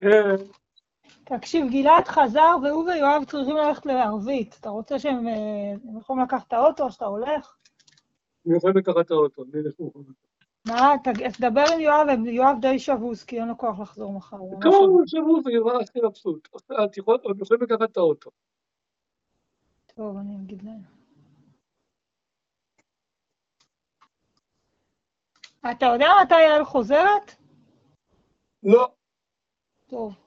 כן. תקשיב, גלעד חזר והוא ויואב צריכים ללכת לערבית. אתה רוצה שהם יכולים לקחת את האוטו או שאתה הולך? אני יכול לקחת את האוטו, אני אלך מוכן. מה, תדבר עם יואב, יואב די שבוס, כי אין לו כוח לחזור מחר. הוא ממש כמה שבוס. הוא שבוע ויובא הכי מבסוט. הם יכולים לקחת את האוטו. טוב, אני אגיד להם. אתה יודע מתי יעל חוזרת? לא. טוב.